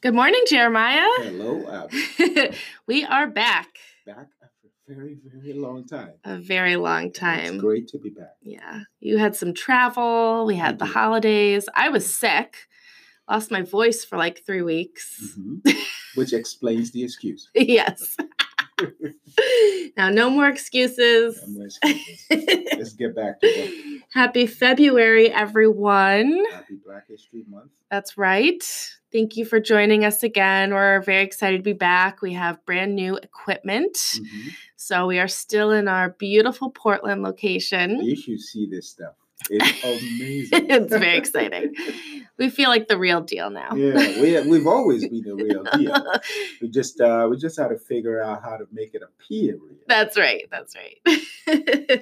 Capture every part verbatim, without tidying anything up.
Good morning, Jeremiah. Hello, Abby. We are back. Back after a very, very long time. A very long time. It's great to be back. Yeah. You had some travel. We had I the did. holidays. I was sick. Lost my voice for like three weeks. Mm-hmm. Which explains the excuse. Yes. Now, no more excuses. No more excuses. Let's get back to work. Happy February, everyone. Happy Black History Month. That's right. Thank you for joining us again. We're very excited to be back. We have brand new equipment. Mm-hmm. So we are still in our beautiful Portland location. You should see this stuff. It's amazing. It's very exciting. We feel like the real deal now. Yeah, we we've always been the real deal. We just uh, we just had to figure out how to make it appear real. That's right. That's right.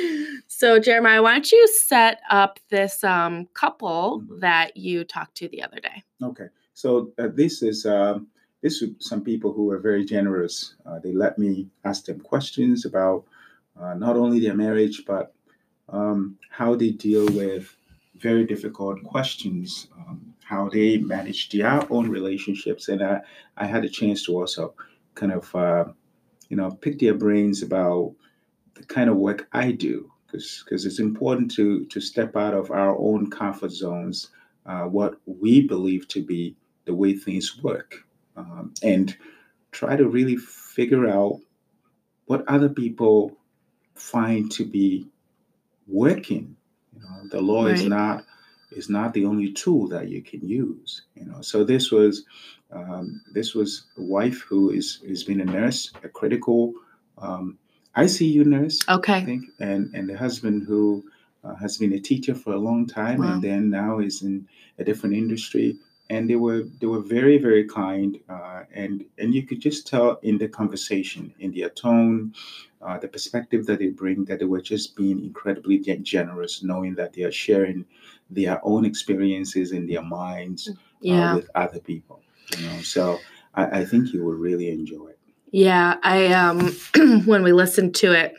So, Jeremiah, why don't you set up this um, couple Mhm. that you talked to the other day? Okay, so uh, this is um, this is some people who are very generous. Uh, they let me ask them questions about uh, not only their marriage, but um, how they deal with very difficult questions, um, how they manage their own relationships, and I, I had a chance to also kind of uh, you know pick their brains about the kind of work I do, because because it's important to to step out of our own comfort zones, uh, what we believe to be the way things work, um, and try to really figure out what other people find to be working. You know, the law is Right. not is not the only tool that you can use. You know, so this was um, this was a wife who is has been a nurse, a critical um, I C U nurse, I Okay. think, and and the husband who uh, has been a teacher for a long time, Wow. and then now is in a different industry. And they were they were very very kind, uh, and and you could just tell in the conversation, in their tone, uh, the perspective that they bring, that they were just being incredibly ge- generous, knowing that they are sharing their own experiences in their minds uh, Yeah. with other people. You know, so I, I think you will really enjoy it. Yeah. I um when we listened to it,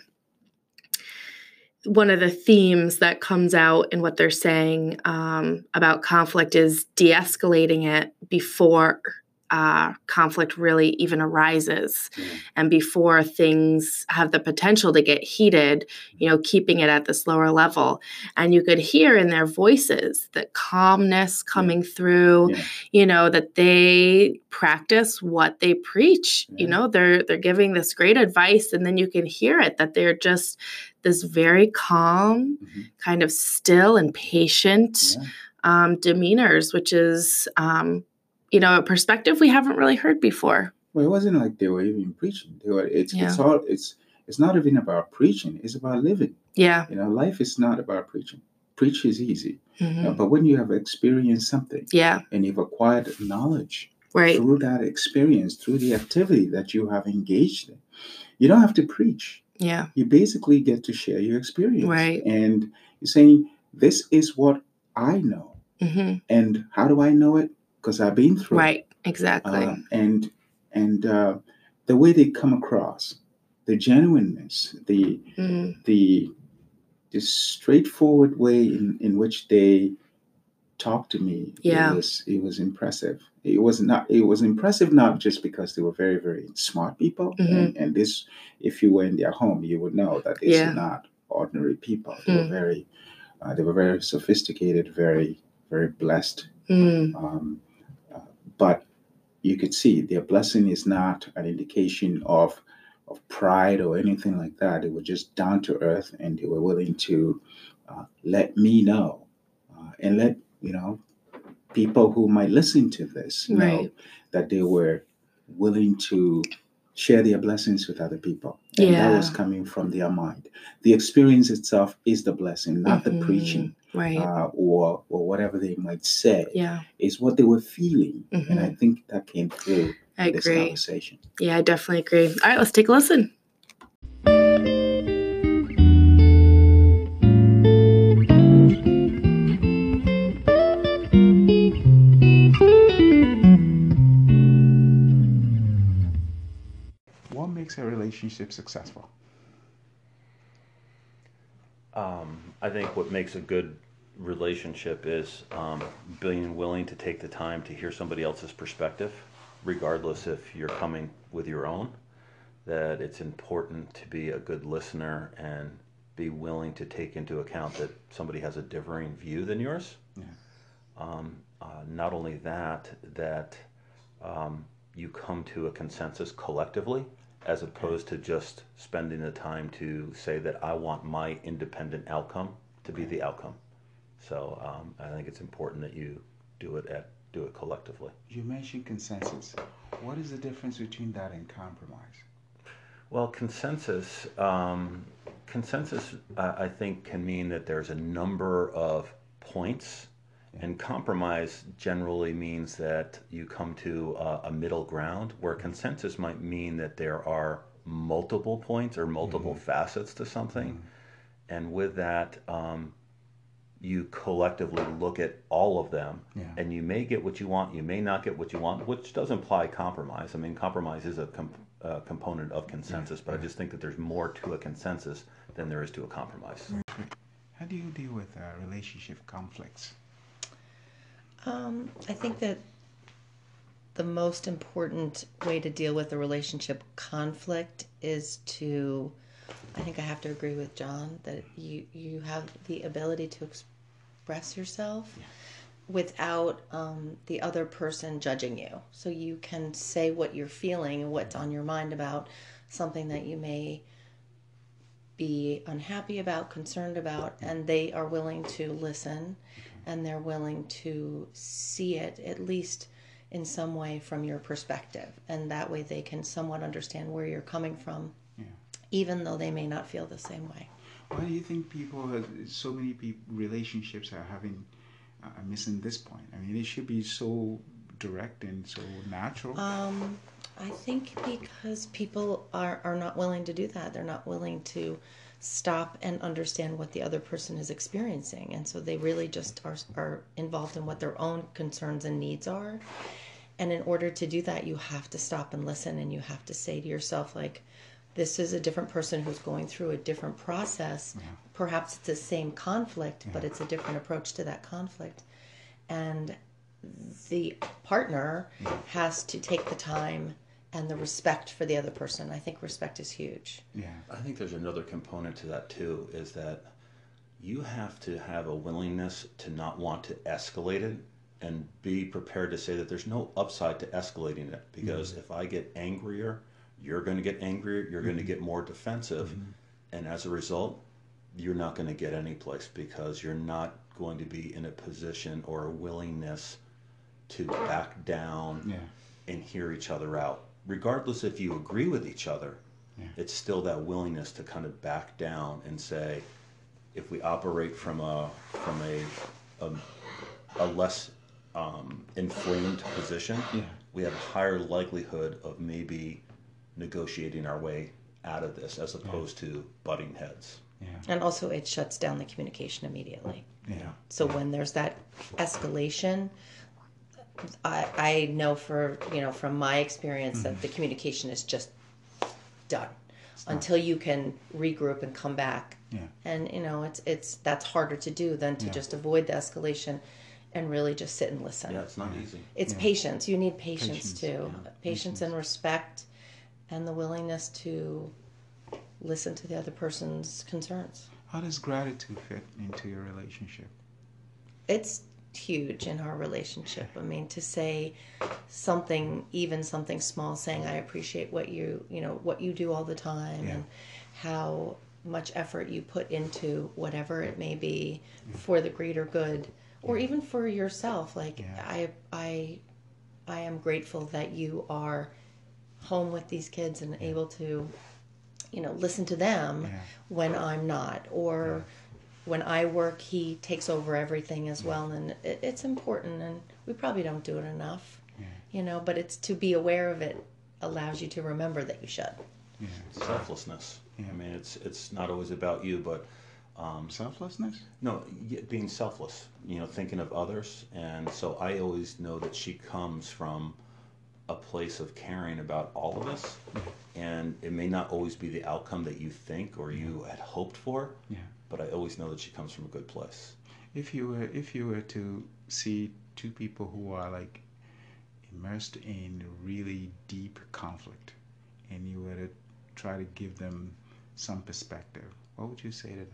one of the themes that comes out in what they're saying um, about conflict is de-escalating it before uh, conflict really even arises, Yeah. and before things have the potential to get heated, you know, keeping it at this lower level. And you could hear in their voices the calmness coming through, Yeah. you know, that they practice what they preach. You Yeah. know, they're they're giving this great advice, and then you can hear it that they're just this very calm, Mhm. kind of still and patient Yeah. um, demeanors, which is, um, you know, a perspective we haven't really heard before. Well, it wasn't like they were even preaching. They were. It's Yeah. it's all. It's it's not even about preaching. It's about living. Yeah. You know, life is not about preaching. Preach is easy, Mhm. uh, but when you have experienced something Yeah. and you've acquired knowledge Right. through that experience, through the activity that you have engaged in, you don't have to preach. Yeah. You basically get to share your experience, Right. and you're saying, "This is what I know, hmm and how do I know it? Because I've been through it." Right. Exactly. Uh, and and uh, the way they come across, the genuineness, the Mhm. the the straightforward way in, in which they talked to me, Yeah. it was it was impressive. It was not it was impressive not just because they were very very smart people, Mhm. and and this, if you were in their home, you would know that these Yeah. are not ordinary people. They were Hmm. very uh, they were very sophisticated, very very blessed. Mm. Um, uh, but you could see their blessing is not an indication of of pride or anything like that. They were just down to earth, and they were willing to uh, let me know, uh, and let you know people who might listen to this know Right. that they were willing to share their blessings with other people, and that was Yeah. coming from their mind. The experience itself is the blessing, not the Mhm. preaching Right. uh, or or whatever they might say. Yeah. Is what they were feeling, and I Mhm. think that came through I in this agree. conversation. Yeah, I definitely agree. All right, let's take a listen. What makes a relationship successful? Um, I think what makes a good relationship is um, being willing to take the time to hear somebody else's perspective, regardless if you're coming with your own. That it's important to be a good listener and be willing to take into account that somebody has a differing view than yours. Yeah. Um, uh, not only that, that um, you come to a consensus collectively, as opposed to just spending the time to say that I want my independent outcome to be the outcome. So um, I think it's important that you do it at do it collectively. You mentioned consensus. What is the difference between that and compromise? Well, consensus, um, consensus, uh, I think, can mean that there's a number of points, yeah. and compromise generally means that you come to a, a middle ground, where consensus might mean that there are multiple points or multiple mm-hmm. facets to something, mm-hmm. and with that, um, you collectively look at all of them, yeah. and you may get what you want, you may not get what you want, which does imply compromise. I mean, compromise is a comp- uh, component of consensus, yeah. but yeah. I just think that there's more to a consensus than there is to a compromise. How do you deal with uh, relationship conflicts? Um, I think that the most important way to deal with a relationship conflict is to, I think I have to agree with John, that you, you have the ability to express yourself yeah. without um, the other person judging you. So you can say what you're feeling and what's on your mind about something that you may be unhappy about, concerned about, and they are willing to listen, and they're willing to see it at least in some way from your perspective. And that way they can somewhat understand where you're coming from, yeah. even though they may not feel the same way. Why do you think people, have, so many people, relationships are having, uh, missing this point? I mean, it should be so direct and so natural. Um, I think because people are, are not willing to do that. They're not willing to stop and understand what the other person is experiencing. And so they really just are, are involved in what their own concerns and needs are. And in order to do that, you have to stop and listen, and you have to say to yourself, like, this is a different person who's going through a different process. Yeah. Perhaps it's the same conflict, yeah. but it's a different approach to that conflict. And the partner yeah. has to take the time and the respect for the other person. I think respect is huge. Yeah. I think there's another component to that too, is that you have to have a willingness to not want to escalate it and be prepared to say that there's no upside to escalating it, because mm-hmm. if I get angrier, you're going to get angrier, you're mm-hmm. going to get more defensive, mm-hmm. and as a result, you're not going to get any place, because you're not going to be in a position or a willingness to back down yeah. and hear each other out. Regardless if you agree with each other, yeah. it's still that willingness to kind of back down and say, if we operate from a from a a, a less um, inflamed position, yeah. we have a higher likelihood of maybe negotiating our way out of this, as opposed yeah. to butting heads. Yeah. And also it shuts down the communication immediately. Yeah. So yeah. when there's that escalation, I, I know for, you know, from my experience mm-hmm. that the communication is just done until you can regroup and come back. Yeah. And, you know, it's, it's, that's harder to do than to yeah. just avoid the escalation and really just sit and listen. Yeah, it's not yeah. easy. It's yeah. patience. You need patience, patience. too. Yeah. Patience, Patience and respect, and the willingness to listen to the other person's concerns. How does gratitude fit into your relationship? It's huge in our relationship. I mean, to say something, even something small, saying I appreciate what you, you know, what you do all the time, yeah. and how much effort you put into whatever it may be yeah. for the greater good, or yeah. even for yourself. Like yeah. I, I, I am grateful that you are home with these kids and yeah. able to, you know, listen to them yeah. when I'm not, or yeah. when I work, he takes over everything as yeah. well. And it, it's important, and we probably don't do it enough, yeah. you know, but it's to be aware of it allows you to remember that you should. Yeah. Selflessness. Yeah. I mean, it's it's not always about you, but um, selflessness. No, being selfless. You know, thinking of others, and so I always know that she comes from a place of caring about all of us, and it may not always be the outcome that you think or you had hoped for. Yeah. But I always know that she comes from a good place. if you were if you were to see two people who are like immersed in really deep conflict, and you were to try to give them some perspective, what would you say to them?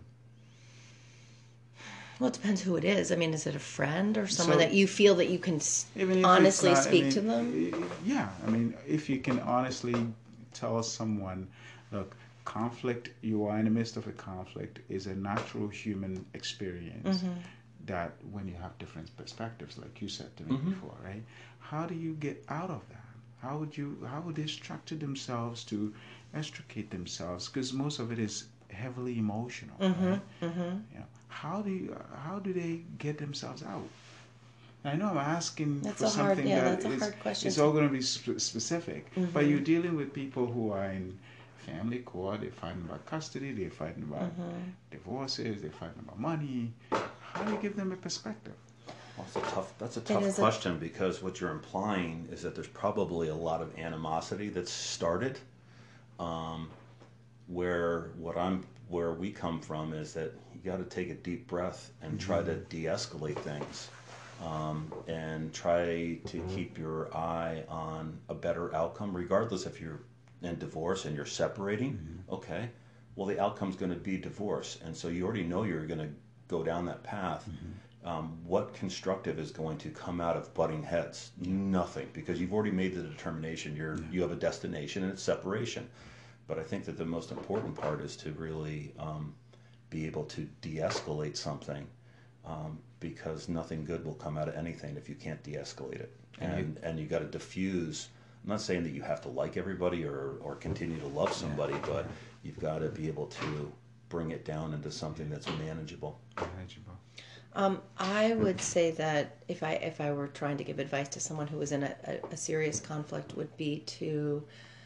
Well, it depends who it is. I mean, is it a friend or someone So- that you feel that you can s- Even if it's honestly not- I speak mean, to them? y- Yeah, I mean, if you can honestly tell someone, look, conflict, you are in the midst of a conflict, is a natural human experience. Mm-hmm. That when you have different perspectives, like you said to me Mhm. before, right? How do you get out of that? How would you? How would they structure themselves to extricate themselves? Because most of it is heavily emotional. Mm-hmm. Right? Mm-hmm. You know, how do you, how do they get themselves out? I know I'm asking That's for a hard- something yeah, that that's a is- hard question it's to- all going to be sp- specific, but Mhm. you're dealing with people who are in family court. They're fighting about custody. They're fighting about Mm-hmm. divorces. They're fighting about money. How do you give them a perspective? Well, that's a tough. That's a It tough is a- question because what you're implying is that there's probably a lot of animosity that's started. Um, where what I'm, where we come from is that you got to take a deep breath and try to de-escalate things, um, and try to keep your eye on a better outcome, regardless if you're in divorce and you're separating. Okay, well the outcome's going to be divorce, and so you already know you're going to go down that path. Um, what constructive is going to come out of butting heads? Nothing, because you've already made the determination. You're you have a destination, and it's separation. But I think that the most important part is to really um, be able to de-escalate something, um, because nothing good will come out of anything if you can't de-escalate it. And and you got to diffuse. I'm not saying that you have to like everybody or or continue to love somebody, but you've got to be able to bring it down into something that's manageable. Manageable. Um, I would say that if I if I were trying to give advice to someone who was in a, a, a serious conflict, would be to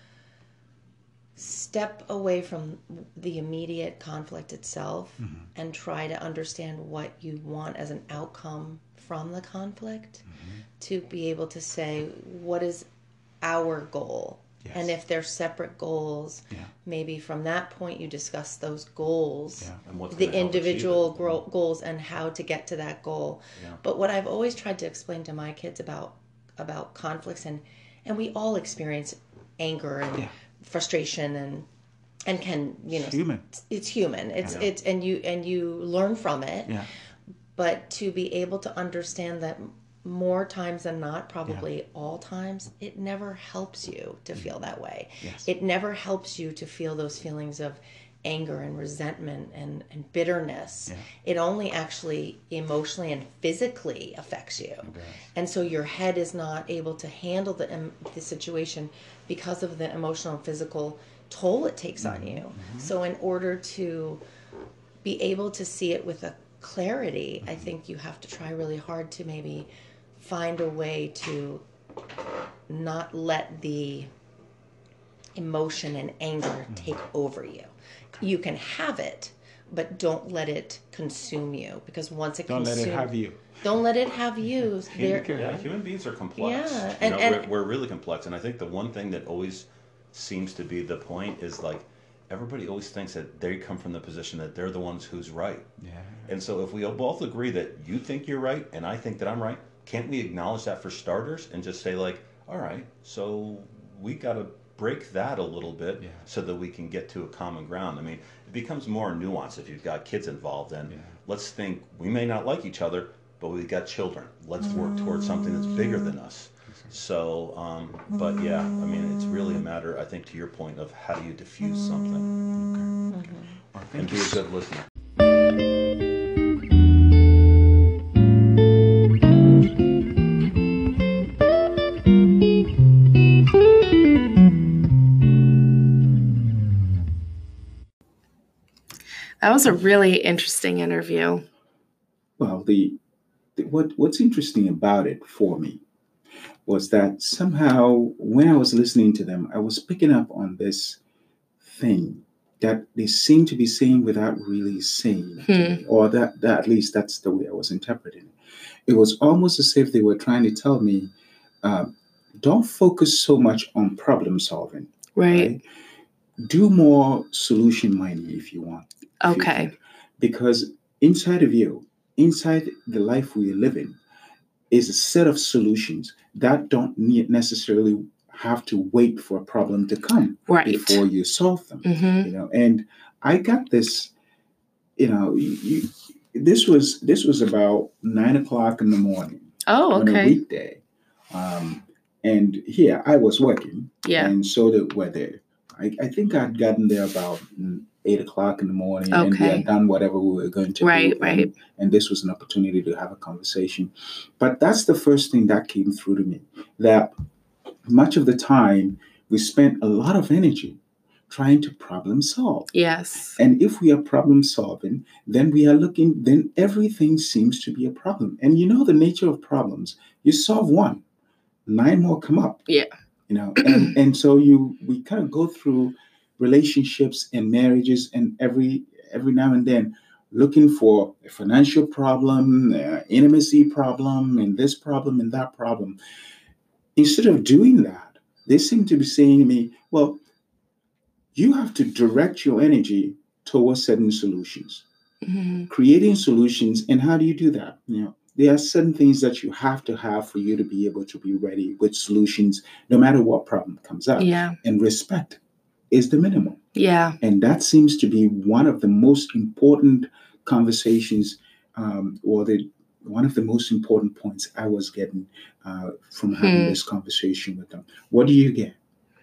step away from the immediate conflict itself and try to understand what you want as an outcome from the conflict, to be able to say, what is our goal? Yes. And if they're separate goals, Yeah. maybe from that point you discuss those goals, Yeah. And what's the gonna help achieve individual it. gro- goals, and how to get to that goal. Yeah. But what I've always tried to explain to my kids about about conflicts, and and we all experience anger and Yeah. frustration, and and can, you know, It's human. it's human. It's Yeah. it's and you and you learn from it. Yeah. But to be able to understand that more times than not, probably all times, it never helps you to feel that way. Yes. It never helps you to feel those feelings of anger and resentment and, and bitterness. Yeah. It only actually emotionally and physically affects you. And so your head is not able to handle the, um, the situation because of the emotional and physical toll it takes on you. So in order to be able to see it with a clarity, I think you have to try really hard to maybe find a way to not let the emotion and anger take over you. You can have it, but don't let it consume you, because once it Don't let consumes, it have you. don't let it have you. There, Okay. Yeah, human beings are complex. Yeah, You and- know, and- we're, we're really complex, and I think the one thing that always seems to be the point is like everybody always thinks that they come from the position that they're the ones who's right. Yeah. And so if we both agree that you think you're right and I think that I'm right, can't we acknowledge that for starters and just say like, all right, so we got to break that a little bit Yeah. so that we can get to a common ground. I mean, it becomes more nuanced if you've got kids involved, and Yeah. let's think we may not like each other, but we've got children. Let's work towards something that's bigger than us. So, um, but yeah, I mean, it's really a matter, I think, to your point of how do you diffuse something Okay. Well, and thank be you. a good listener. That was a really interesting interview. Well, the, the what what's interesting about it for me was that somehow when I was listening to them, I was picking up on this thing that they seem to be saying without really saying it to me, or that, that at least that's the way I was interpreting it. It was almost as if they were trying to tell me, uh, don't focus so much on problem solving. Right. Do more solution minding if you want. If you Okay. think. Because inside of you, inside the life we live in is a set of solutions that don't need necessarily have to wait for a problem to come Right. before you solve them. Mm-hmm. You know, and I got this. You know, you, you, this was this was about nine o'clock in the morning Oh, on a okay. weekday, um, and here I was working, Yeah. and so that were there. I, I think I'd gotten there about mm, eight o'clock in the morning, and we Okay. had done whatever we were going to Right, do, right. and, and this was an opportunity to have a conversation. But that's the first thing that came through to me, that much of the time we spent a lot of energy trying to problem solve. Yes. And if we are problem solving, then we are looking, then everything seems to be a problem. And you know the nature of problems. You solve one, nine more come up. Yeah. You know, and, and so you we kind of go through relationships and marriages, and every every now and then looking for a financial problem, uh, intimacy problem, and this problem and that problem. Instead of doing that, they seem to be saying to me, well, you have to direct your energy towards certain solutions, Mm-hmm. creating solutions. And how do you do that? You know, there are certain things that you have to have for you to be able to be ready with solutions, no matter what problem comes up. Yeah. And respect is the minimum. Yeah. And that seems to be one of the most important conversations, um, or the one of the most important points I was getting uh, from having Hmm. this conversation with them. What do you get?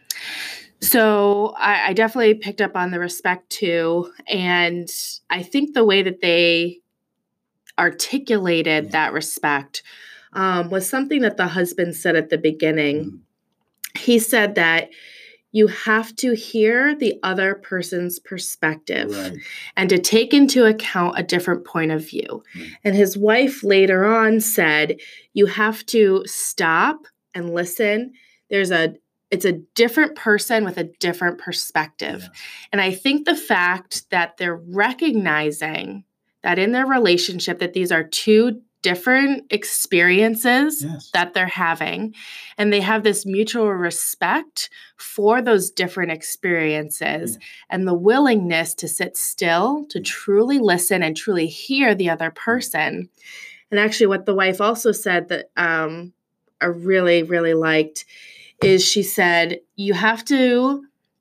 So I, I definitely picked up on the respect too. And I think the way that they articulated Yeah. that respect um, was something that the husband said at the beginning. Mhm. He said that you have to hear the other person's perspective Right. and to take into account a different point of view. Mm. And his wife later on said, you have to stop and listen. There's a It's a different person with a different perspective. Yeah. And I think the fact that they're recognizing that in their relationship that these are two different experiences Yes. that they're having, and they have this mutual respect for those different experiences Yeah. and the willingness to sit still, to Yeah. truly listen and truly hear the other person. And actually what the wife also said that um, I really, really liked is she said, you have to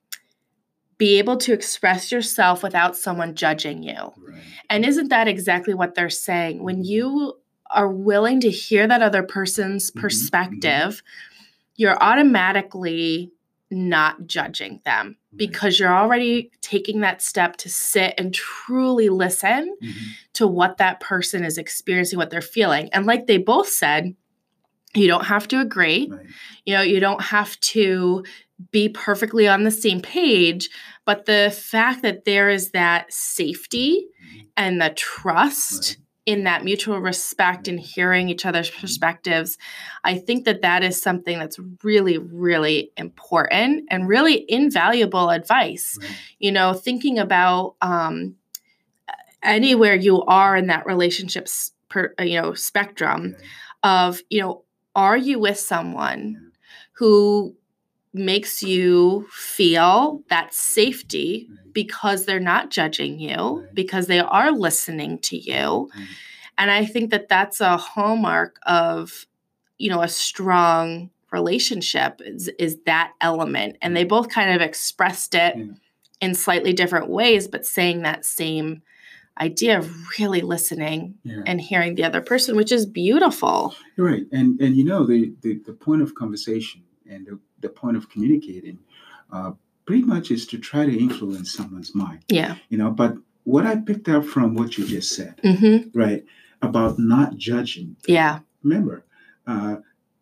be able to express yourself without someone judging you. Right. And isn't that exactly what they're saying? When you are willing to hear that other person's Mhm, perspective, you're automatically not judging them Right. because you're already taking that step to sit and truly listen Mhm. to what that person is experiencing, what they're feeling. And like they both said, you don't have to agree. Right. You know, you don't have to be perfectly on the same page, but the fact that there is that safety Mhm. and the trust Right. in that mutual respect and hearing each other's perspectives, I think that that is something that's really, really important and really invaluable advice. Right. You know, thinking about um, anywhere you are in that relationship, per, you know, spectrum Okay. of, you know, are you with someone Yeah. who makes you feel that safety Right. because they're not judging you, Right. because they are listening to you. Right. And I think that that's a hallmark of, you know, a strong relationship is, is that element. And they both kind of expressed it Yeah. in slightly different ways, but saying that same idea of really listening Yeah. and hearing the other person, which is beautiful. Right. And and you know the the, the point of conversation and the, the point of communicating uh, pretty much is to try to influence someone's mind. Yeah. You know, but what I picked up from what you just said, Mm-hmm. right, about not judging. Yeah. Remember, uh,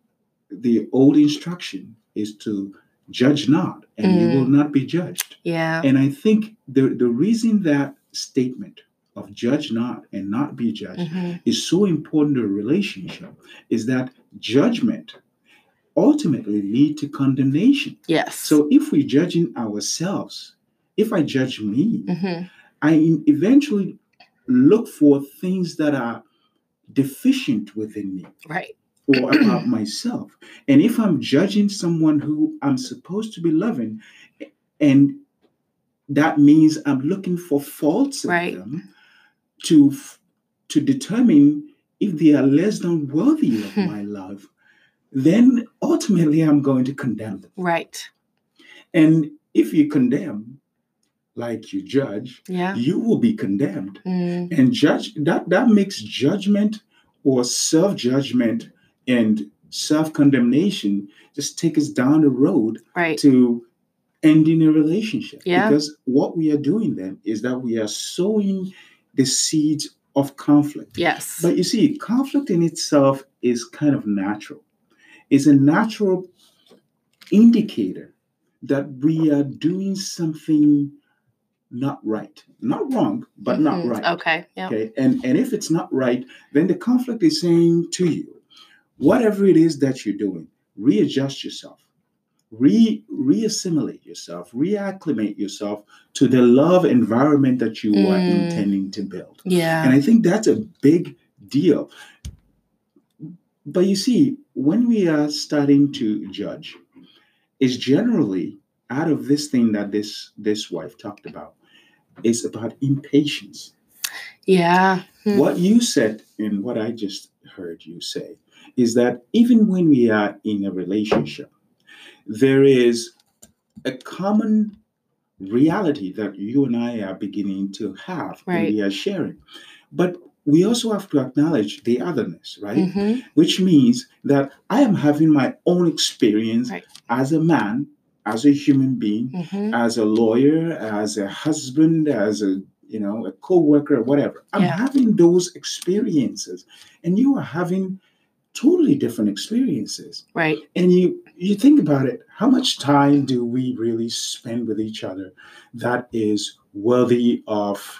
the old instruction is to judge not, and Mm. you will not be judged. Yeah. And I think the the reason that statement of judge not and not be judged Mm-hmm. is so important to a relationship is that judgment ultimately lead to condemnation. Yes. So if we're judging ourselves, if I judge me, Mm-hmm. I eventually look for things that are deficient within me Right. or about myself. And if I'm judging someone who I'm supposed to be loving, and that means I'm looking for faults in Right. them to to determine if they are less than worthy of my love, then ultimately I'm going to condemn them. Right. And if you condemn like you judge, Yeah. you will be condemned. Mm. And judge that that makes judgment or self-judgment and self-condemnation just take us down the road Right. to ending a relationship. Yeah. Because what we are doing then is that we are sowing the seeds of conflict. Yes. But you see, conflict in itself is kind of natural. It's a natural indicator that we are doing something not right. Not wrong, but not Mhm. right. Okay. Yeah. Okay. And, and if it's not right, then the conflict is saying to you, whatever it is that you're doing, readjust yourself. Re reassimilate yourself, reacclimate yourself to the love environment that you Mm. are intending to build. Yeah. And I think that's a big deal. But you see, when we are starting to judge, it's generally out of this thing that this this wife talked about. It's about impatience. Yeah. Hmm. What you said and what I just heard you say is that even when we are in a relationship, there is a common reality that you and I are beginning to have Right. and we are sharing. But we also have to acknowledge the otherness, right? Mhm. Which means that I am having my own experience Right. as a man, as a human being, Mhm. as a lawyer, as a husband, as a you know, a co-worker, whatever. I'm Yeah. having those experiences, and you are having totally different experiences. Right. And you you think about it, how much time do we really spend with each other that is worthy of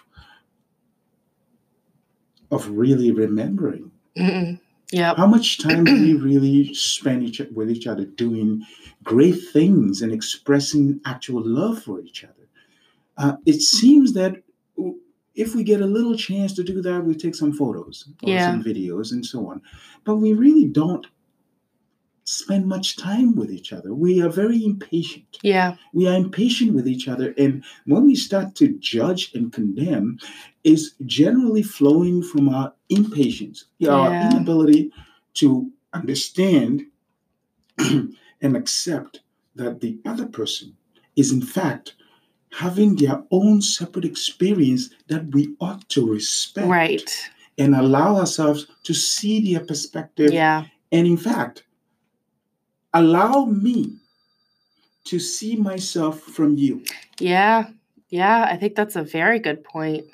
of really remembering? Mm-mm. Yep. How much time do we really spend each, with each other doing great things and expressing actual love for each other? Uh, it seems that if we get a little chance to do that, we take some photos or Yeah. some videos and so on. But we really don't spend much time with each other. We are very impatient. Yeah. We are impatient with each other. And when we start to judge and condemn, is generally flowing from our impatience, our Yeah. inability to understand and accept that the other person is in fact having their own separate experience that we ought to respect. Right. And allow ourselves to see their perspective. Yeah. And in fact, allow me to see myself from you. Yeah. Yeah. I think that's a very good point.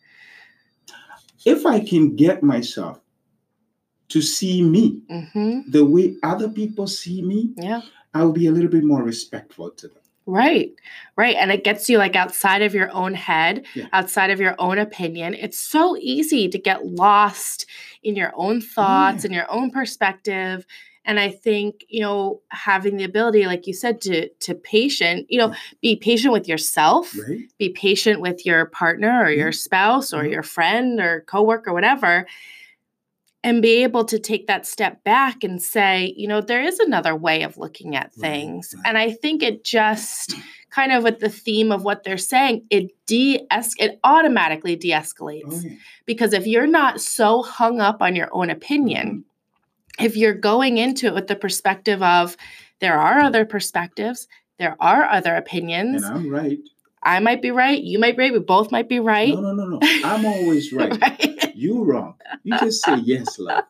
If I can get myself to see me Mm-hmm. the way other people see me, Yeah. I'll be a little bit more respectful to them. Right. Right. And it gets you like outside of your own head, Yeah. outside of your own opinion. It's so easy to get lost in your own thoughts Yeah. and your own perspective. And I think, you know, having the ability, like you said, to to patient, you know, Yeah. be patient with yourself, Right? be patient with your partner or Yeah. your spouse or Yeah. your friend or coworker, whatever, and be able to take that step back and say, you know, there is another way of looking at Right, things. right. And I think it just kind of with the theme of what they're saying, it de it automatically de-escalates. Oh, yeah. Because if you're not so hung up on your own opinion, if you're going into it with the perspective of there are other perspectives, there are other opinions, And I'm right. I might be right, you might be right, we both might be right. No, no, no, no. I'm always right. Right? You're wrong. You just say yes, love.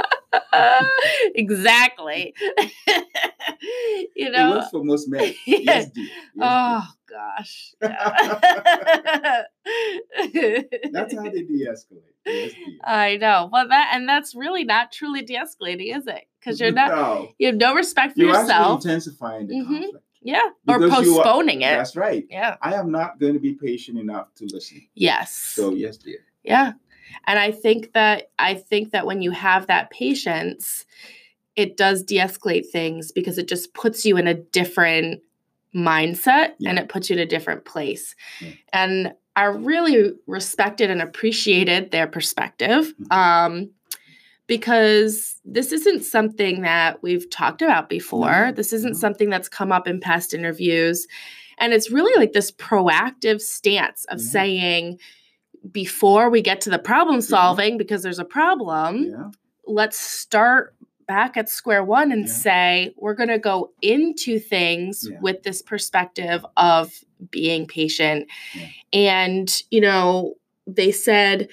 Exactly. You It know? works for most men. Yeah. Yes, dear. Yes, Oh gosh. Yeah. dear. That's how they de-escalate. Yes, dear. I know. Well, that and that's really not truly de-escalating, is it? Because you're not. No. You have no respect for You're actually yourself. intensifying the Mhm. conflict. Yeah. Or Because you are- postponing it. That's right. Yeah. I am not going to be patient enough to listen. Yes. So, yes, dear. Yeah. And I think that I think that when you have that patience, it does de-escalate things because it just puts you in a different mindset Yeah. and it puts you in a different place. Yeah. And I really respected and appreciated their perspective. Mhm. Um, because this isn't something that we've talked about before. No, This isn't no. something that's come up in past interviews. And it's really like this proactive stance of Yeah. saying, before we get to the problem solving, because there's a problem, Yeah. let's start back at square one and Yeah. say, we're going to go into things Yeah. with this perspective of being patient. Yeah. And, you know, they said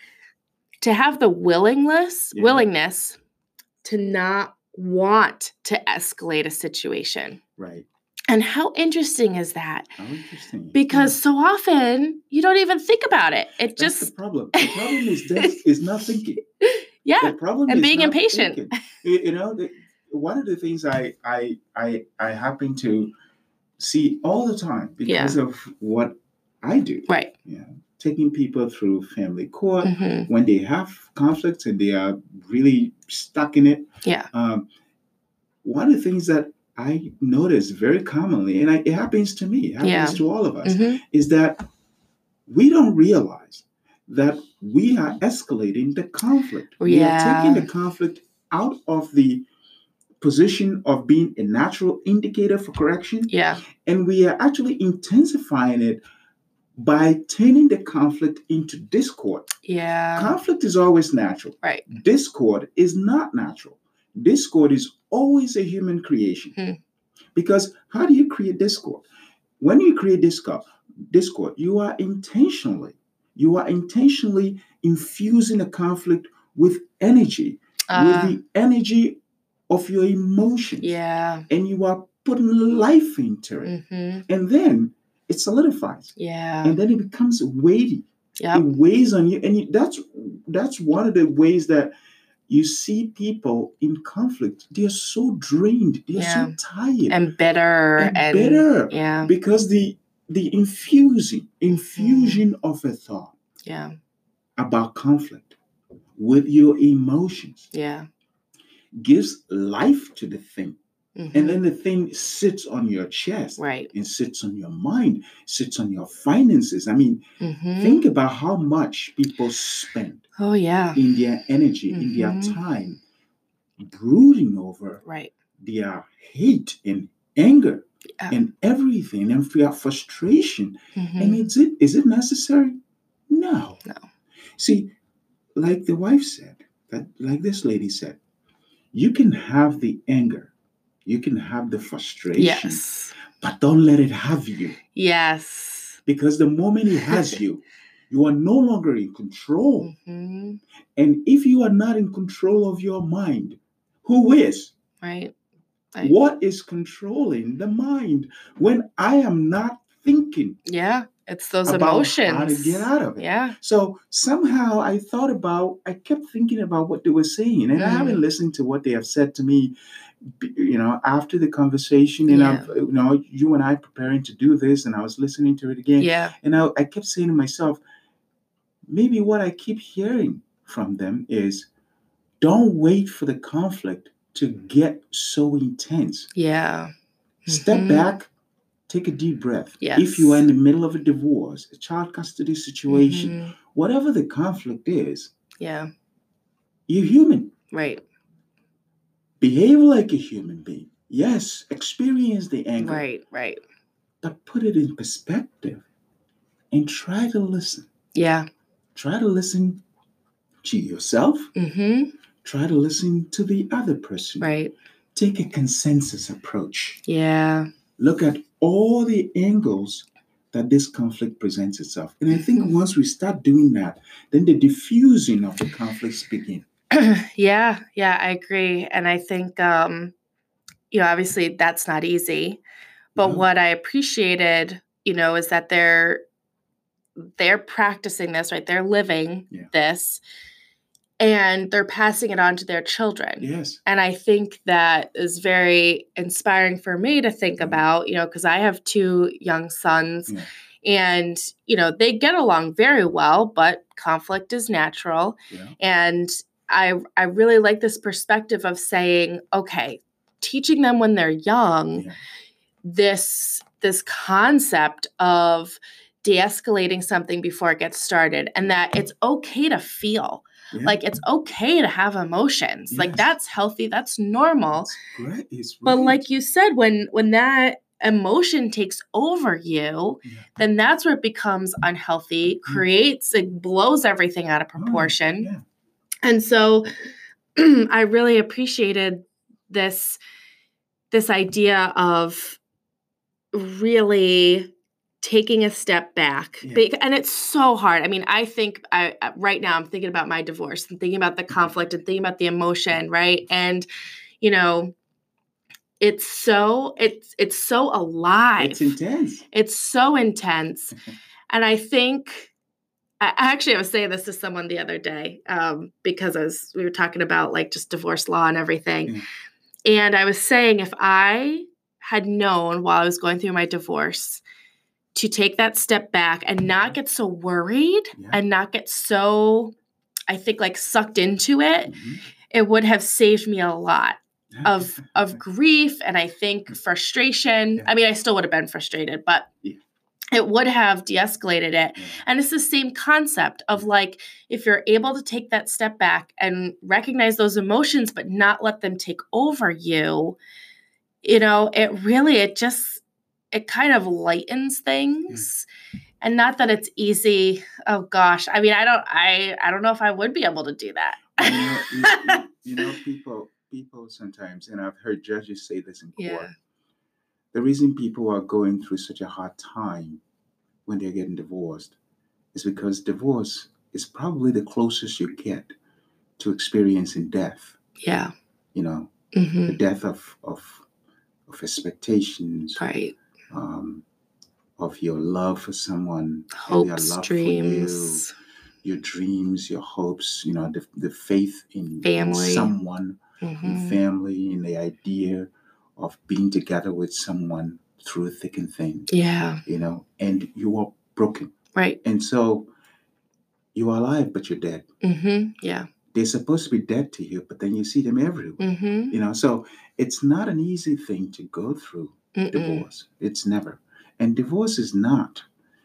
to have the willingness, Yeah. willingness to not want to escalate a situation. Right. And how interesting is that? How interesting. Because so often you don't even think about it. It That's just the problem. The problem is this is not thinking. yeah. The problem And is being not impatient. thinking. You, you know, the, one of the things I I I I happen to see all the time because of what I do. Right. Yeah. Taking people through family court Mhm. when they have conflicts and they are really stuck in it. Yeah. Um, one of the things that I notice very commonly, and I, it happens to me, it happens Yeah. to all of us, Mhm. is that we don't realize that we are escalating the conflict. We are Yeah. taking the conflict out of the position of being a natural indicator for correction, Yeah. and we are actually intensifying it by turning the conflict into discord. Yeah. Conflict is always natural. Right. Discord is not natural. Discord is always a human creation. Hmm. Because how do you create discord? When you create discord, discord, you are intentionally, you are intentionally infusing a conflict with energy, Uh, with the energy of your emotions. yeah. And you are putting life into it. Mhm. And then it solidifies. Yeah. And then it becomes weighty. Yep. It weighs on you. And you, that's that's one of the ways that you see people in conflict. They are so drained. They are Yeah. so tired. And bitter and and, bitter. yeah. Because the the infusing, infusion of a thought Yeah. about conflict with your emotions Yeah. gives life to the thing. Mhm. And then the thing sits on your chest. Right. And sits on your mind, sits on your finances. I mean, Mhm. think about how much people spend Oh yeah. in their energy, in their Mhm. time, brooding over Right. their hate and anger Yeah. and everything and their frustration. Mhm. And is it is it necessary? No. No. See, like the wife said, that like this lady said, you can have the anger, you can have the frustration, Yes. but don't let it have you. Yes. Because the moment it has you, you are no longer in control. Mhm. And if you are not in control of your mind, who is? Right. Right. What is controlling the mind when I am not thinking Yeah. It's those about emotions. how to get out of it? Yeah. So somehow I thought about, I kept thinking about what they were saying, and I Mm. haven't listened to what they have said to me, b- you know, after the conversation. And Yeah. I've, you know, you and I preparing to do this, and I was listening to it again, Yeah. and I, I kept saying to myself, maybe what I keep hearing from them is, don't wait for the conflict to get so intense. Yeah. Step Mhm. back, take a deep breath. Yes. If you are in the middle of a divorce, a child custody situation, Mhm. whatever the conflict is, Yeah. you're human. Right. Behave like a human being. Yes, experience the anger, Right. Right. but put it in perspective and try to listen. Yeah. Try to listen to yourself. Mhm. Try to listen to the other person. Right. Take a consensus approach. Yeah. Look at all the angles that this conflict presents itself. And I think Mhm. once we start doing that, then the diffusing of the conflicts begin. Yeah. Yeah. I agree. And I think, um, you know, obviously that's not easy. But No. what I appreciated, you know, is that they're they're practicing this, right? They're living Yeah. this, and they're passing it on to their children. Yes. And I think that is very inspiring for me to think Yeah. about, you know, because I have two young sons, Yeah. and, you know, they get along very well, but conflict is natural. Yeah. And I I really like this perspective of saying, okay, teaching them when they're young, Yeah. this this concept of de-escalating something before it gets started, and that it's okay to feel. Yeah. Like, it's okay to have emotions. Like, Yes. that's healthy, that's normal. It's great. It's But right. like you said, when when that emotion takes over you, Yeah. then that's where it becomes unhealthy, creates, it blows everything out of Oh, proportion. yeah. And so I really appreciated this, this idea of really taking a step back. Yeah. Be- And it's so hard. I mean, I think I right now I'm thinking about my divorce and thinking about the conflict and thinking about the emotion, right? And, you know, it's so it's it's so alive. It's intense. It's so intense. And I think I actually I was saying this to someone the other day, um, because I was we were talking about like just divorce law and everything. Yeah. And I was saying if I had known while I was going through my divorce to take that step back and not get so worried Yeah. and not get so, I think, like sucked into it, Mhm. it would have saved me a lot of of grief and I think frustration. Yeah. I mean, I still would have been frustrated, but Yeah. it would have de-escalated it. Yeah. And it's the same concept of like, if you're able to take that step back and recognize those emotions, but not let them take over you, you know, it really, it just, it kind of lightens things. And not that it's easy. Oh gosh. I mean, I don't, I, I don't know if I would be able to do that. You know, you, you- you know, people, people sometimes, and I've heard judges say this in court. Yeah. The reason people are going through such a hard time when they're getting divorced is because divorce is probably the closest you get to experiencing death. Yeah. You know, Mm-hmm. the death of of of expectations, Right. um, of your love for someone, and their Hopes, love dreams, for you, your dreams, your hopes. You know, the the faith in, in Family. someone, in Mhm. family, in the idea of being together with someone through thick and thin. Yeah. You know, and you are broken, Right. and so you are alive, but you're dead. Mm-hmm. Yeah. They're supposed to be dead to you, but then you see them everywhere. Mm-hmm. You know, so it's not an easy thing to go through. Mm-mm. Divorce. It's never. And divorce is not,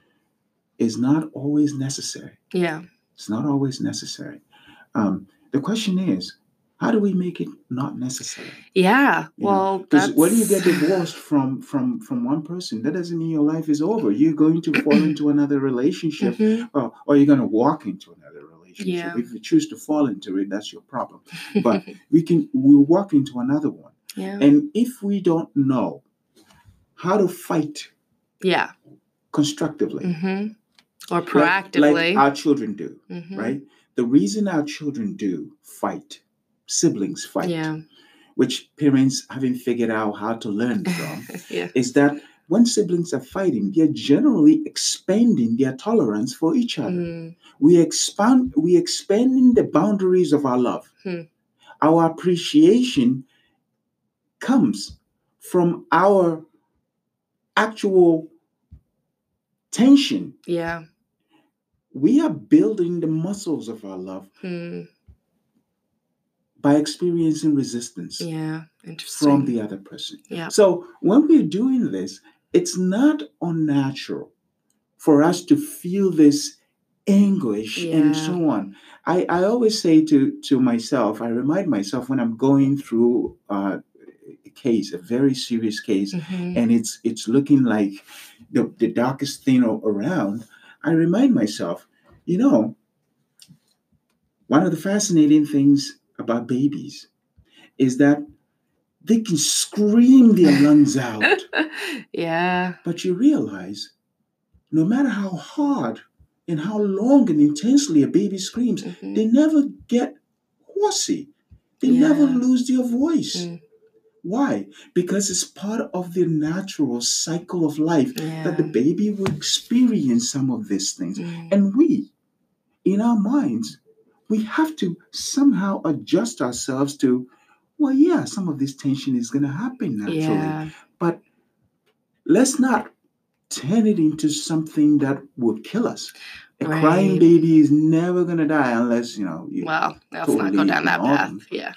is not always necessary. Yeah. It's not always necessary. Um, the question is, how do we make it not necessary? Yeah. You know, Well, because that's... when you get divorced from from from one person, that doesn't mean your life is over. You're going to fall into another relationship, Mhm. or, or you're going to walk into another relationship. Yeah. If you choose to fall into it, that's your problem. But we can we'll walk into another one. Yeah. And if we don't know how to fight Yeah. constructively, Mm-hmm. Or like, proactively. like our children do, Mhm. right? The reason our children do fight, siblings fight, Yeah. which parents haven't figured out how to learn from, Yeah. is that when siblings are fighting, they're generally expanding their tolerance for each other. Mm. We expand, we expanding the boundaries of our love. Hmm. Our appreciation comes from our actual tension. Yeah. We are building the muscles of our love Hmm. by experiencing resistance Yeah. Interesting. from the other person. Yeah. So when we're doing this, it's not unnatural for us to feel this anguish and Yeah. so on. I, I always say to, to myself, I remind myself when I'm going through uh, a case, a very serious case, Mhm. and it's it's looking like the, the darkest thing a- around, I remind myself, you know, one of the fascinating things about babies is that they can scream their lungs out, Yeah. but you realize no matter how hard and how long and intensely a baby screams, Mhm. they never get hoarse. They never Yeah. lose their voice. Mm. Why? Because it's part of the natural cycle of life that the Yeah. baby will experience some of these things. Mm. And we, in our minds, we have to somehow adjust ourselves to, well, yeah, some of this tension is going to happen naturally. Yeah. But let's not turn it into something that will kill us. A crying Right. baby is never going to die unless, you know, you Well, let's not go totally down that ignore path. them. Yeah.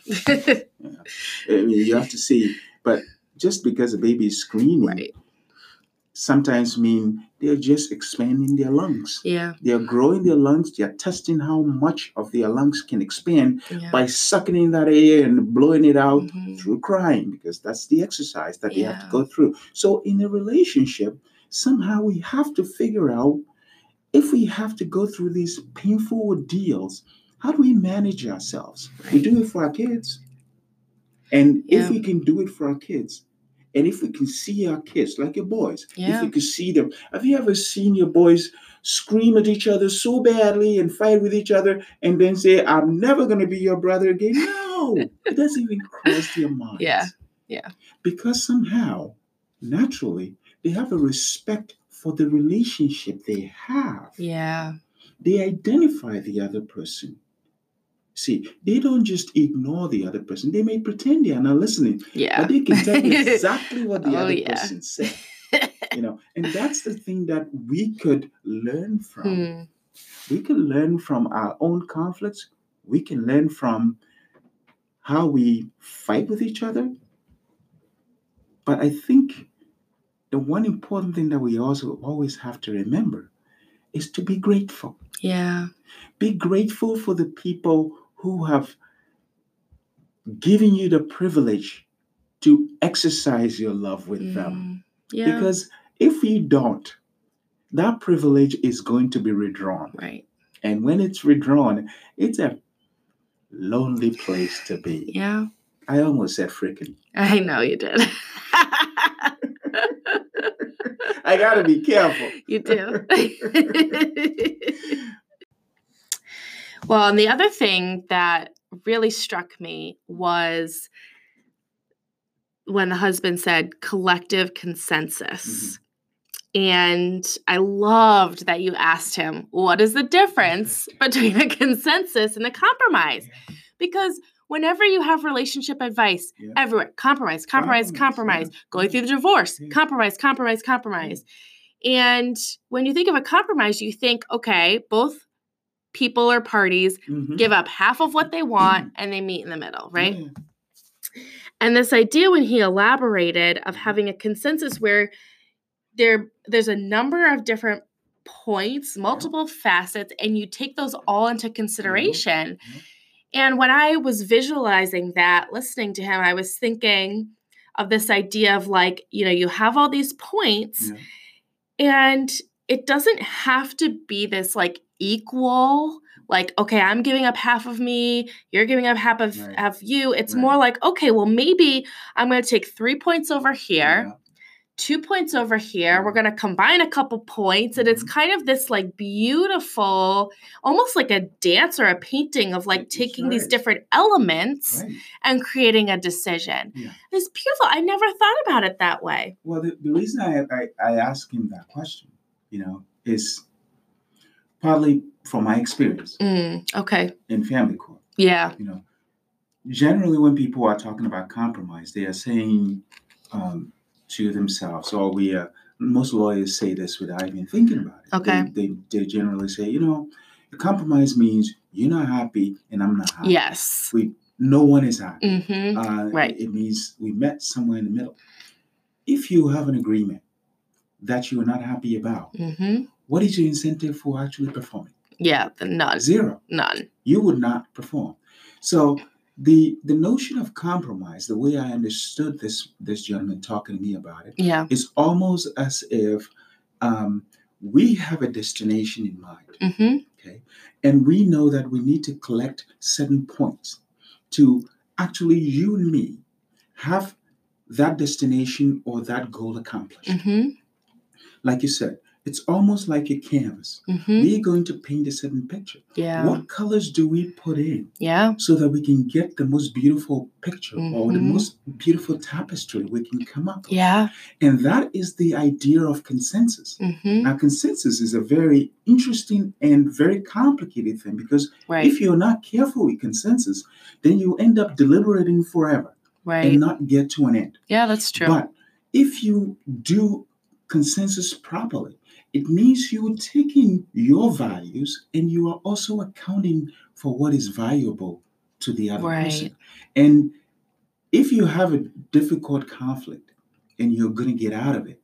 Yeah. I mean, you have to see, but just because a baby is screaming, Right. sometimes mean they're just expanding their lungs. Yeah. They're growing their lungs. They're testing how much of their lungs can expand Yeah. by sucking in that air and blowing it out Mhm. through crying, because that's the exercise that they have to Yeah. go through. So in a relationship, somehow we have to figure out, if we have to go through these painful ordeals, how do we manage ourselves? We Right. do it for our kids. And Yeah. if we can do it for our kids, and if we can see our kids, like your boys, if Yeah. we can see them, have you ever seen your boys scream at each other so badly and fight with each other and then say, I'm never going to be your brother again? No, it doesn't even cross their minds. Yeah. Yeah. Because somehow, naturally, they have a respect for the relationship they have. Yeah. They identify the other person. See, they don't just ignore the other person. They may pretend they are not listening, Yeah. but they can tell you exactly what the Oh, other yeah. person said. You know, and that's the thing that we could learn from. Hmm. We can learn from our own conflicts. We can learn from how we fight with each other. But I think the one important thing that we also always have to remember is to be grateful. Yeah. Be grateful for the people who have given you the privilege to exercise your love with them. Mm. Yeah. Because if you don't, that privilege is going to be withdrawn. Right. And when it's withdrawn, it's a lonely place to be. Yeah. I almost said freaking. I know you did. I got to be careful. You do. Well, and the other thing that really struck me was when the husband said collective consensus. Mm-hmm. And I loved that you asked him, what is the difference between a consensus and a compromise? Yeah. Because whenever you have relationship advice, Yeah. everywhere, compromise, compromise, Compromise, compromise, yeah. going Yeah. through the divorce, Yeah. compromise, compromise, compromise. And when you think of a compromise, you think, okay, both people or parties Mhm. give up half of what they want and they meet in the middle, right? Yeah. And this idea when he elaborated of having a consensus where there there's a number of different points, multiple facets, and you take those all into consideration. Mhm. And when I was visualizing that, listening to him, I was thinking of this idea of like, you know, you have all these points Yeah. and it doesn't have to be this like equal, like, okay, I'm giving up half of me, you're giving up half of, Right. of you. It's Right. more like, okay, well, maybe I'm going to take three points over here. Yeah. Two points over here. Yeah. We're going to combine a couple points. And it's Mhm. kind of this like beautiful, almost like a dance or a painting of like That's taking these right. different elements Right. and creating a decision. Yeah. It's beautiful. I never thought about it that way. Well, the, the reason I, I, I asked him that question, you know, is partly from my experience Mm, okay. in family court. Yeah. You know, generally when people are talking about compromise, they are saying um, to themselves, or we are, most lawyers say this without even thinking about it. Okay. They, they, they generally say, you know, compromise means you're not happy and I'm not happy. Yes. We, no one is happy. Mm-hmm. Uh, Right. It, it means we met somewhere in the middle. If you have an agreement that you are not happy about, Mm-hmm. what is your incentive for actually performing? Yeah. The none. Zero. None. You would not perform. So the the notion of compromise, the way I understood this this gentleman talking to me about it, Yeah. is almost as if um, we have a destination in mind, Mm-hmm. okay, and we know that we need to collect certain points to actually you and me have that destination or that goal accomplished. Mm-hmm. Like you said, it's almost like a canvas. Mm-hmm. We're going to paint a certain picture. Yeah. What colors do we put in Yeah. so that we can get the most beautiful picture or the Mhm. most beautiful tapestry we can come up with? Yeah. And that is the idea of consensus. Mm-hmm. Now, consensus is a very interesting and very complicated thing because Right. if you're not careful with consensus, then you end up deliberating forever Right. and not get to an end. Yeah, that's true. But if you do consensus properly, it means you are taking your values and you are also accounting for what is valuable to the other Right. person. And if you have a difficult conflict and you're going to get out of it,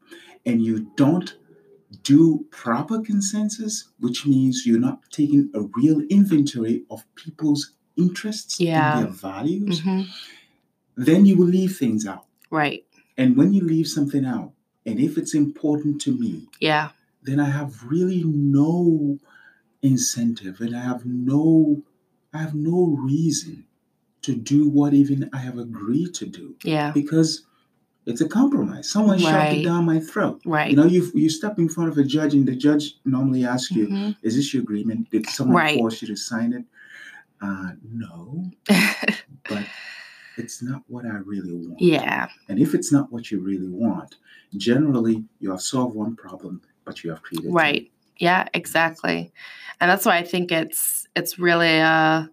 and you don't do proper consensus, which means you're not taking a real inventory of people's interests Yeah. and their values, Mhm. then you will leave things out. Right. And when you leave something out, and if it's important to me, Yeah. then I have really no incentive, and I have no, I have no reason to do what even I have agreed to do, Yeah. because it's a compromise. Someone shoved Right. it down my throat. Right. You know, you you step in front of a judge, and the judge normally asks you, Mhm. "Is this your agreement? Did someone Right. force you to sign it?" Uh, no, but it's not what I really want. Yeah. And if it's not what you really want, generally you have solved one problem, but you have created two. Right. Yeah, exactly. And that's why I think it's it's really a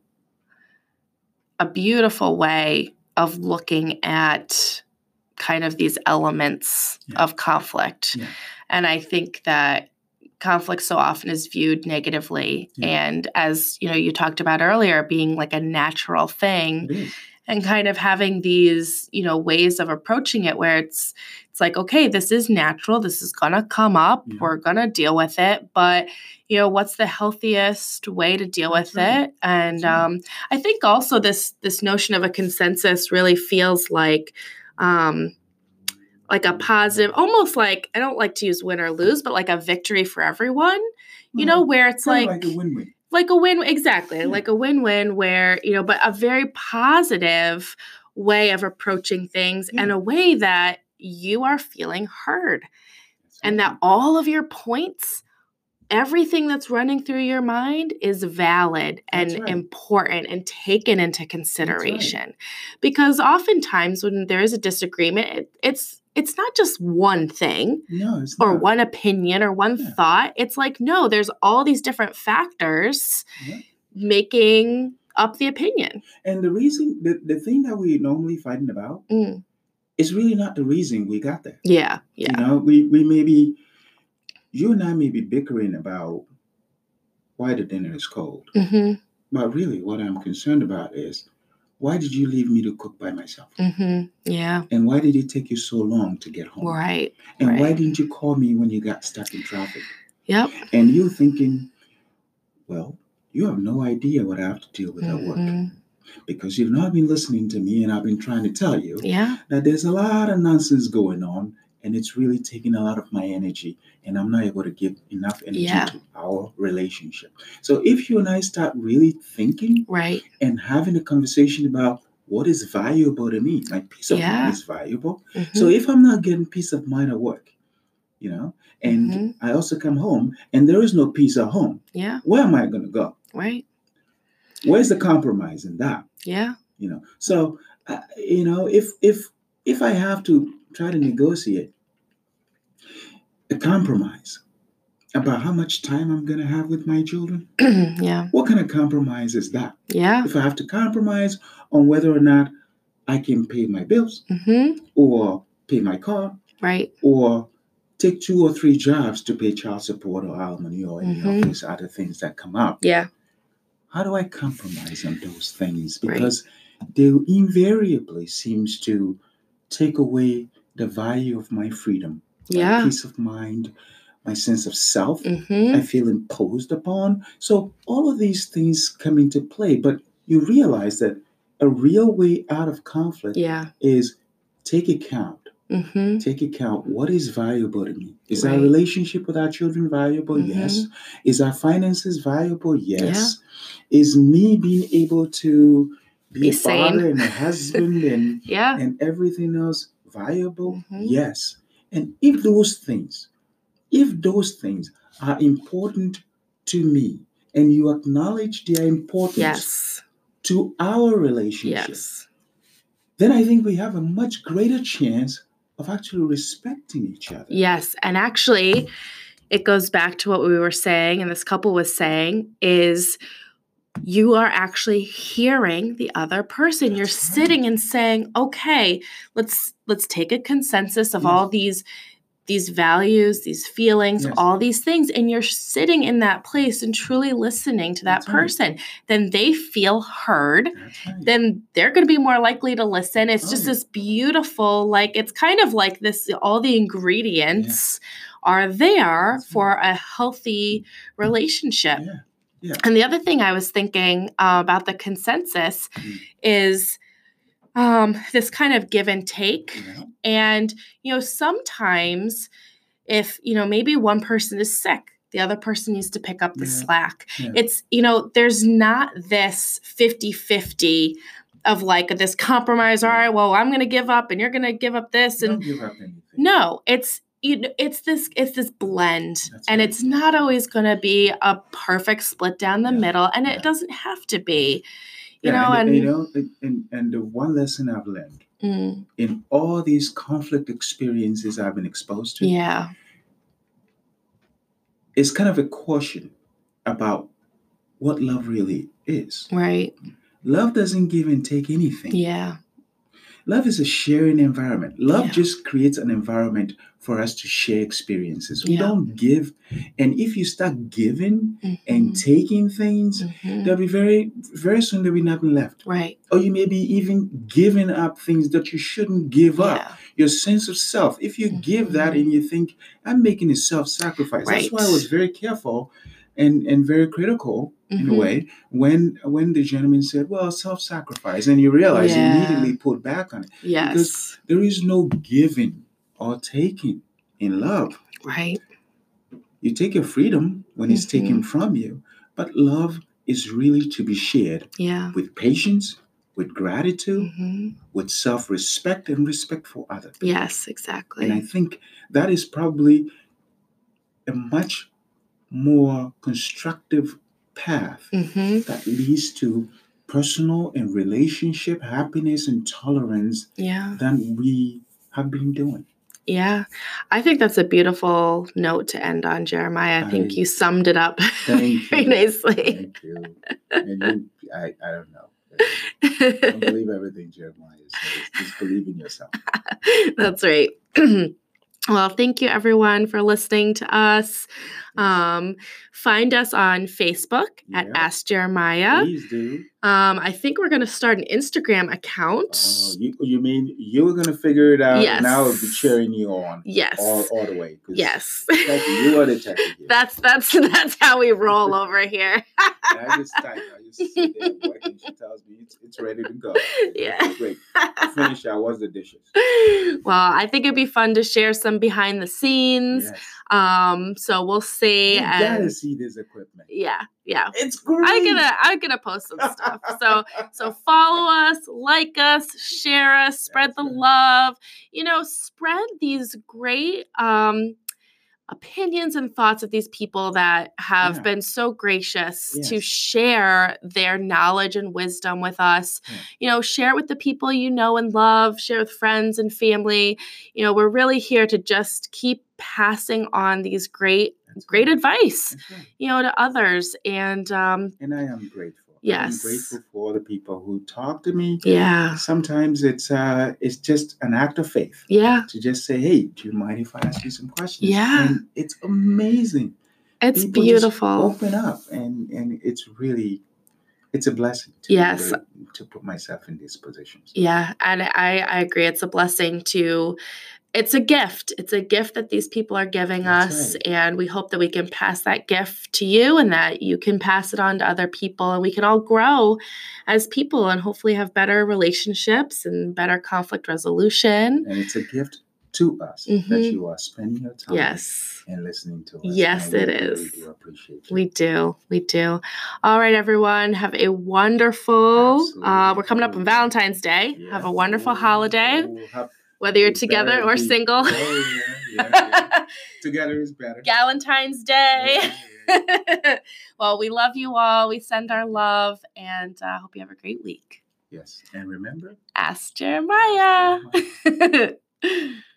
a beautiful way of looking at kind of these elements Yeah. of conflict. Yeah. And I think that conflict so often is viewed negatively. Yeah. And as you know, you talked about earlier, being like a natural thing. It is. And kind of having these, you know, ways of approaching it where it's it's like, okay, this is natural. This is gonna come up. Yeah. We're gonna deal with it. But you know, what's the healthiest way to deal That's with right. it? And That's right. um, I think also this this notion of a consensus really feels like um, like a positive, almost like, I don't like to use win or lose, but like a victory for everyone. You know, Well, where it's Kind like of like a win-win. like a win, exactly, Yeah. like a win-win where, you know, but a very positive way of approaching things Yeah. and a way that you are feeling heard That's and right. that all of your points, everything that's running through your mind is valid That's and right. important and taken into consideration. Because oftentimes when there is a disagreement, it, it's it's not just one thing No, it's or not. one opinion or one Yeah. thought. It's like, no, there's all these different factors Yeah. making up the opinion. And the reason, the, the thing that we're normally fighting about Mm. is really not the reason we got there. Yeah, yeah. You know, we, we may be, you and I may be bickering about why the dinner is cold. Mm-hmm. But really, what I'm concerned about is, why did you leave me to cook by myself? Mm-hmm. Yeah. And why did it take you so long to get home? Right. And right. why didn't you call me when you got stuck in traffic? Yep. And you're thinking, well, you have no idea what I have to deal with at work. Mhm. Because you've not been listening to me, and I've been trying to tell you Yeah. that there's a lot of nonsense going on, and it's really taking a lot of my energy, and I'm not able to give enough energy Yeah. to our relationship. So if you and I start really thinking Right. and having a conversation about what is valuable to me, like peace of Yeah. mind is valuable. Mhm. So if I'm not getting peace of mind at work, you know, and Mhm. I also come home and there is no peace at home, Yeah. where am I going to go? Right. Where's the compromise in that? Yeah. You know, so uh, you know, if if if I have to try to negotiate a compromise about how much time I'm going to have with my children, yeah. what kind of compromise is that? Yeah. If I have to compromise on whether or not I can pay my bills, Mm-hmm. or pay my car, Right. or take two or three jobs to pay child support or alimony or any Mhm. of these other things that come up. Yeah. How do I compromise on those things? Right. Because they invariably seems to take away the value of my freedom, my Yeah. peace of mind, my sense of self. Mm-hmm. I feel imposed upon. So all of these things come into play, but you realize that a real way out of conflict Yeah. is take account. Mm-hmm. Take account what is valuable to me. Is our Right. relationship with our children valuable? Mhm. Yes. Is our finances valuable? Yes. Is me being able to be, Be a father sane. and a husband and Yeah. and everything else valuable? Mhm. Yes. And if those things, if those things are important to me, and you acknowledge their importance Yes. to our relationship, Yes. then I think we have a much greater chance of actually respecting each other. Yes. And actually, it goes back to what we were saying, and this couple was saying, is you are actually hearing the other person. You're That's right. sitting and saying, okay, let's let's take a consensus of Yes. all these these values, these feelings, Yes. all these things, and you're sitting in that place and truly listening to that That's right. person, then they feel heard. That's right. Then they're going to be more likely to listen. It's Oh, just yeah. this beautiful, like, it's kind of like this, all the ingredients are there That's right. for a healthy relationship. Yeah. Yeah. And the other thing I was thinking uh, about the consensus Mm. is um, this kind of give and take. Yeah. And, you know, sometimes if, you know, maybe one person is sick, the other person needs to pick up the Yeah. slack. Yeah. It's, you know, there's not this fifty-fifty of like this compromise. All right, well, I'm going to give up and you're going to give up this. And Don't give up anything. no, it's, you know, it's this, it's this blend, That's and right. it's not always going to be a perfect split down the Yeah. middle, and Yeah. it doesn't have to be, you Yeah, know, and, and, you know, and, and and the one lesson I've learned mm, in all these conflict experiences I've been exposed to yeah, is kind of a caution about what love really is. right, Love doesn't give and take anything. yeah, Love is a sharing environment. Love Yeah. just creates an environment for us to share experiences. We Yeah. don't give. And if you start giving mhm, and taking things, mhm, there'll be very, very soon there'll be nothing left. right, Or you may be even giving up things that you shouldn't give up. yeah, Your sense of self. If you give that Mhm. and you think, I'm making a self-sacrifice. That's why I Right. was very careful and, and very critical in a Mhm. way when when the gentleman said, well, self-sacrifice. And you realize Yeah. you immediately put back on it. yes, There is no giving or taking in love. right, You take your freedom when it's Mhm. taken from you, but love is really to be shared yeah, with patience, with gratitude, mhm, with self-respect and respect for others. yes, And I exactly, think that is probably a much more constructive path hmm that leads to personal and relationship happiness and tolerance yeah. than we have been doing. Yeah, I think that's a beautiful note to end on, Jeremiah. I think I- you summed it up Thank very you. nicely. Thank you. And you, I, I don't know. Don't believe everything Jeremiah says. Just believe in yourself. That's right. Well, thank you everyone for listening to us. Um, find us on Facebook at Yeah. Ask Jeremiah. Please do. Um, I think we're going to start an Instagram account. Oh, you, you mean you were going to figure it out, Yes. and I'll be cheering you on Yes. all, all the way. 'cause Yes. Thank you. You are the techie here. That's that's that's how we roll over here. And I just type. I just sit there and work, and she tells me it's, it's ready to go. Yeah. Great. I finished. I was the dishes. Well, I think it'd be fun to share some behind the scenes. Yes. Um, so we'll see. You and gotta see this equipment. yeah, yeah. It's great. I'm gonna I'm gonna post some stuff. So so follow us, like us, share us, spread That's the right. love. You know, spread these great um opinions and thoughts of these people that have Yeah. been so gracious to Yes. share their knowledge and wisdom with us. Yeah. You know, share it with the people you know and love, share with friends and family. You know, we're really here to just keep passing on these great, That's great right. advice, That's right. you know, to others. And um, And I am grateful. Yes. I'm grateful for all the people who talk to me. yeah, Sometimes it's uh it's just an act of faith yeah, to just say, hey, do you mind if I ask you some questions? Yeah. And it's amazing. it's People beautiful. Just open up, and and it's really it's a blessing to Yes. be able to put myself in these positions. Yeah, and I, I agree. It's a blessing to, it's a gift. It's a gift that these people are giving That's us. right. And we hope that we can pass that gift to you and that you can pass it on to other people. And we can all grow as people and hopefully have better relationships and better conflict resolution. And it's a gift to us that Mhm. you are spending your time Yes, and listening to us. Yes, And we it really is. do appreciate it. we do. We do. All right, everyone. Have a wonderful, uh, Absolutely. we're coming up on Valentine's Day. Yeah. Have a wonderful Oh, holiday, oh, hap- whether you're it together better or be- single. Oh, yeah, yeah, yeah. Together is better. Valentine's Day. Yeah. Well, we love you all. We send our love and uh, hope you have a great week. Yes. And remember, Ask Jeremiah.